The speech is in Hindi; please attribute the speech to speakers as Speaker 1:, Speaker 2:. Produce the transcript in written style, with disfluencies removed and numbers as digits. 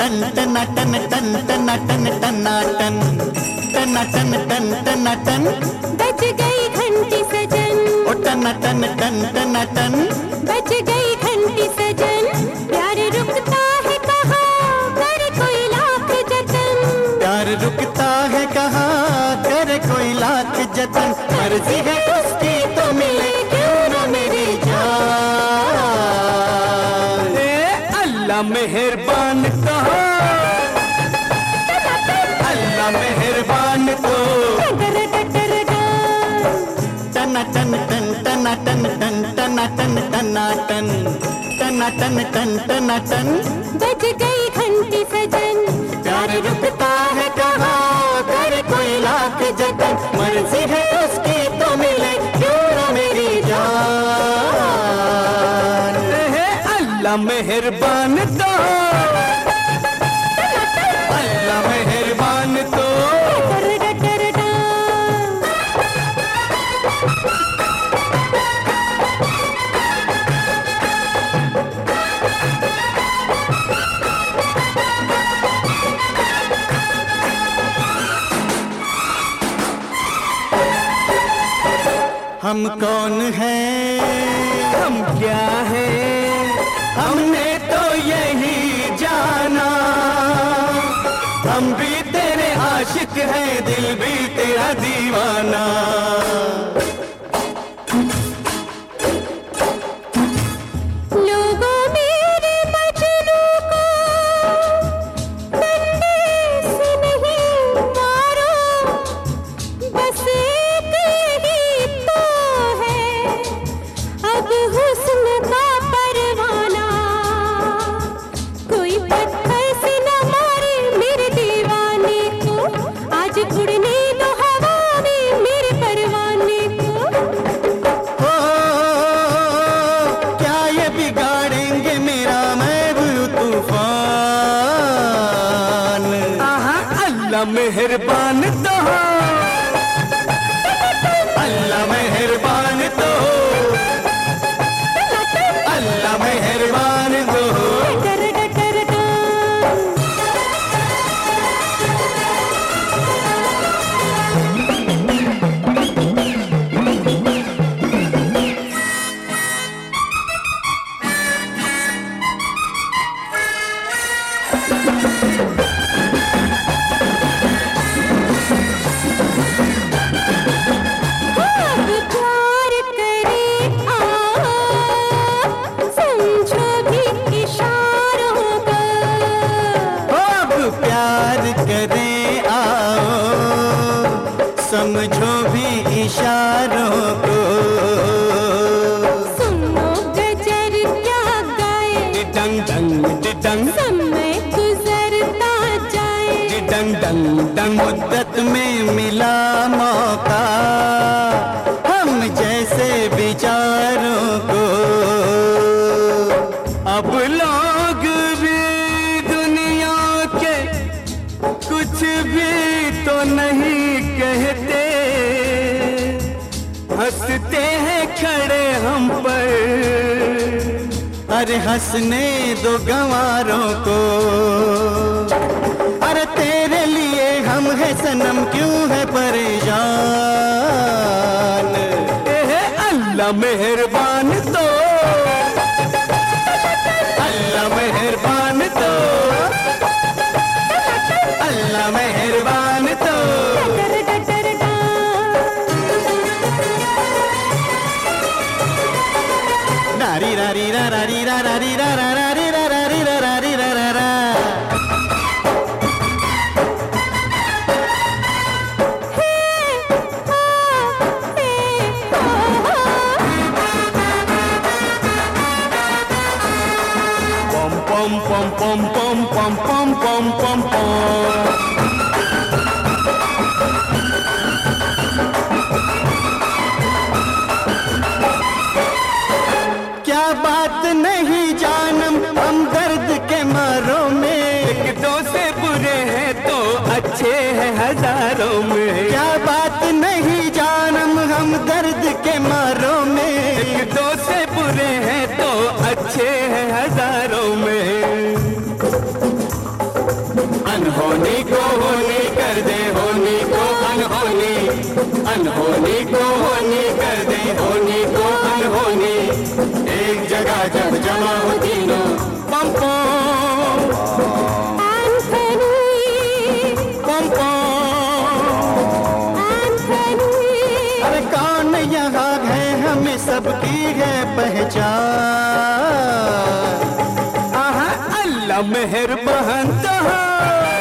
Speaker 1: टन टनाटन टन टनाटन टनाटन टनाटन टन टनाटन
Speaker 2: बज गई घंटी सजन,
Speaker 1: ओ टनाटन टन टनाटन
Speaker 2: बज गई घंटी सजन। प्यार रुकता है कहाँ कर कोई लाख जतन,
Speaker 1: प्यार रुकता है कहाँ करे कोई लाख जतन। मर्जी है उसकी तो मिले क्यों न मेरी जान।
Speaker 3: अल्लाह मेहरबान कहा, अल्लाह मेहरबान तो
Speaker 1: टनाटन टन टनाटन टन टनाटन टनाटन टनाटन टन टनाटन
Speaker 2: बज गई घंटी सजन।
Speaker 1: प्यार रुकता है कहाँ करे कोई लाख जतन। मर्जी है उसकी तो मिले क्यों न मेरी जान।
Speaker 3: अल्लाह मेहरबान तो, अल्लाह मेहरबान तो।
Speaker 1: हम कौन हैं,
Speaker 3: हम क्या हैं, हमने तो यही जाना। हम भी तेरे आशिक हैं, दिल भी तेरा दीवाना।
Speaker 2: लोगों मेरे मजनू को डंडे से नहीं मारो, बस एक ही तो है अब हुस्न का परवाना। कोई पत्थर से न मारे मेरे दीवाने को, आज उड़ने दो हवा में मेरे परवाने को।
Speaker 1: हो क्या ये बिगाड़ेंगे मेरा महबूब तूफान।
Speaker 3: अल्लाह मेहरबान तो, अल्लाह मेहरबान तो, अल्लाह मेहरबान तो।
Speaker 1: समझो भी इशारों को।
Speaker 2: सुनो गजर क्या गाए,
Speaker 3: डिडंग डंग डिडंग
Speaker 2: समय गुजरता जाए।
Speaker 3: डिडंग डंग डंग
Speaker 1: मुद्दत में मिला मौका हम जैसे विचारों को।
Speaker 3: अब लोग भी दुनिया के कुछ भी तो नहीं कहते, हंसते हैं खड़े हम पर।
Speaker 1: अरे हंसने दो गंवारों को। अरे तेरे लिए हम है सनम क्यों है परेशान।
Speaker 3: अल्लाह मेहरबान तो, अल्लाह मेहरबान तो, अल्लाह मेहरबान तो।
Speaker 1: रारी रारी रा रारी रा रारी रा रा रारी रा रारी रा रारी रा रा रा।
Speaker 3: Pom pom pom pom pom pom pom pom pom.
Speaker 1: क्या बात नहीं जानम हम दर्द के मारों में।
Speaker 3: एक दो से बुरे हैं तो अच्छे हैं हजारों में।
Speaker 1: क्या बात नहीं जानम हम दर्द के मारों में।
Speaker 3: एक दो से बुरे हैं तो अच्छे हैं हजारों में।
Speaker 1: अनहोनी को होनी कर दे, होनी को अनहोनी। एक जगह जब जमा हो तीनों,
Speaker 3: पम पम पम पम।
Speaker 1: अरे कौन यहाँ है, हमें सबकी है पहचान।
Speaker 3: आहा अल्लाह मेहरबान तहा।